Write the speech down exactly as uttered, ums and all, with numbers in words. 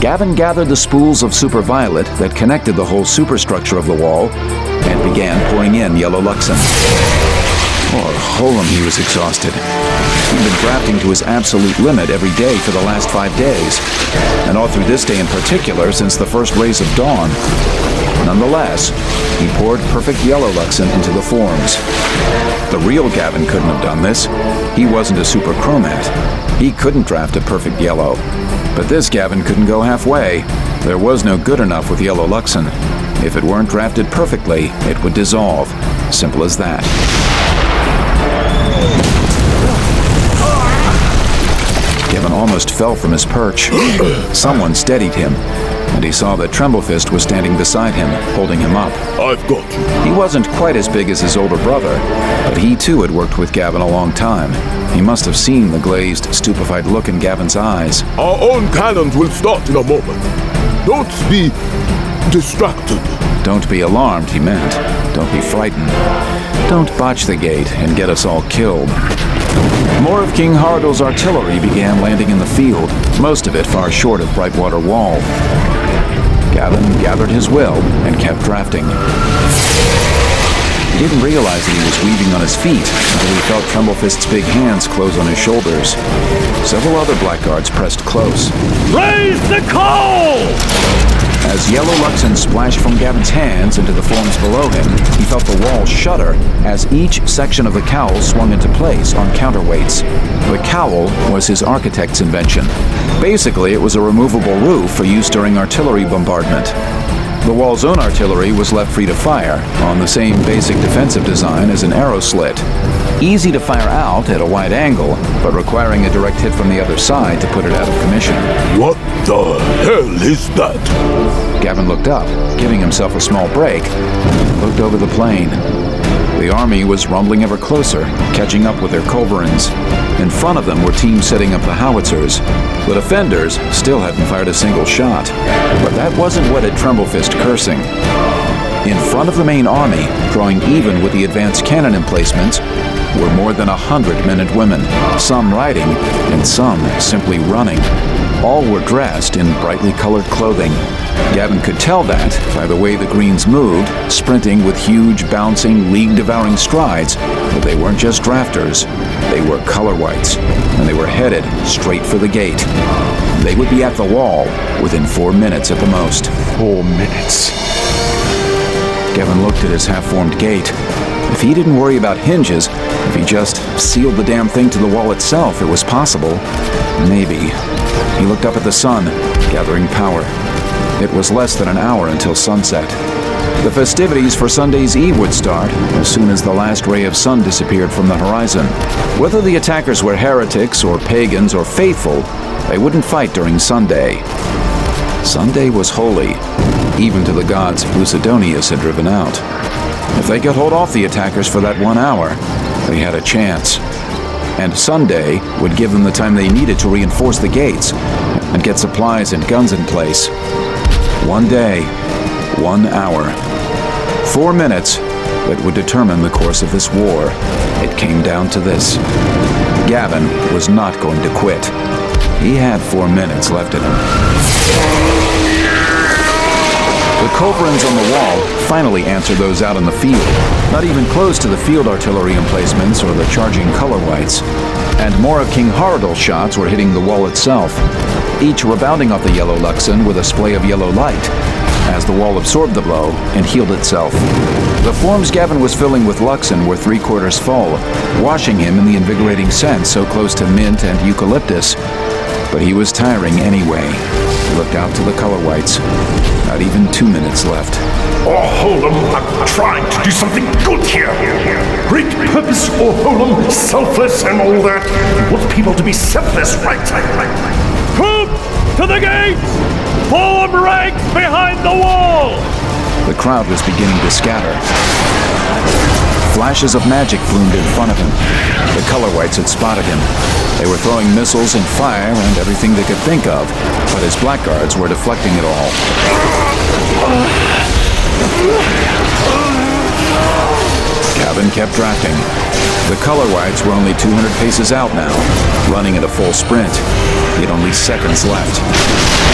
Gavin gathered the spools of superviolet that connected the whole superstructure of the wall and began pouring in yellow Luxon. Oh, Holam, he was exhausted. He'd been drafting to his absolute limit every day for the last five days, and all through this day in particular since the first rays of dawn. Nonetheless, he poured perfect yellow Luxon into the forms. The real Gavin couldn't have done this. He wasn't a super chromat. He couldn't draft a perfect yellow. But this Gavin couldn't go halfway. There was no good enough with yellow Luxon. If it weren't drafted perfectly, it would dissolve. Simple as that. Gavin almost fell from his perch. Someone steadied him, and he saw that Tremblefist was standing beside him, holding him up. I've got you. He wasn't quite as big as his older brother, but he too had worked with Gavin a long time. He must have seen the glazed, stupefied look in Gavin's eyes. Our own cannons will start in a moment. Don't be distracted. Don't be alarmed, he meant. Don't be frightened. Don't botch the gate and get us all killed. More of King Haradul's artillery began landing in the field, most of it far short of Brightwater Wall. Gavin gathered his will and kept drafting. He didn't realize that he was weaving on his feet until he felt Tremblefist's big hands close on his shoulders. Several other blackguards pressed close. Raise the call! As yellow Luxon splashed from Gavin's hands into the forms below him, he felt the wall shudder as each section of the cowl swung into place on counterweights. The cowl was his architect's invention. Basically, it was a removable roof for use during artillery bombardment. The wall's own artillery was left free to fire, on the same basic defensive design as an arrow slit. Easy to fire out at a wide angle, but requiring a direct hit from the other side to put it out of commission. What the hell is that? Gavin looked up, giving himself a small break, and looked over the plain. The army was rumbling ever closer, catching up with their culverins. In front of them were teams setting up the howitzers. The defenders still hadn't fired a single shot. But that wasn't what had Tremblefist cursing. In front of the main army, drawing even with the advanced cannon emplacements, were more than a hundred men and women, some riding and some simply running. All were dressed in brightly colored clothing. Gavin could tell that by the way the Greens moved, sprinting with huge, bouncing, league-devouring strides, but they weren't just drafters. They were color whites, and they were headed straight for the gate. They would be at the wall within four minutes at the most. Four minutes. Gavin looked at his half-formed gate. If he didn't worry about hinges, if he just sealed the damn thing to the wall itself, it was possible. Maybe. He looked up at the sun, gathering power. It was less than an hour until sunset. The festivities for Sunday's Eve would start as soon as the last ray of sun disappeared from the horizon. Whether the attackers were heretics or pagans or faithful, they wouldn't fight during Sunday. Sunday was holy, even to the gods Lucidonius had driven out. If they could hold off the attackers for that one hour, they had a chance. And Sunday would give them the time they needed to reinforce the gates and get supplies and guns in place. One day, one hour. Four minutes that would determine the course of this war. It came down to this. Gavin was not going to quit. He had four minutes left in him. The culverins on the wall finally answered those out in the field, not even close to the field artillery emplacements or the charging color whites. And more of King Haradul's shots were hitting the wall itself, each rebounding off the yellow Luxon with a splay of yellow light, as the wall absorbed the blow and healed itself. The forms Gavin was filling with Luxon were three-quarters full, washing him in the invigorating scent so close to mint and eucalyptus. But he was tiring anyway. He looked out to the color whites. Not even two minutes left. Oh, Holam, I'm trying to do something good here. Great purpose, oh, Holam, selfless and all that. You want people to be selfless, right? Troops, to the gates! Form ranks behind the wall! The crowd was beginning to scatter. Flashes of magic bloomed in front of him. The color whites had spotted him. They were throwing missiles and fire and everything they could think of, but his blackguards were deflecting it all. Gavin kept drafting. The color whites were only two hundred paces out now, running at a full sprint. He had only seconds left.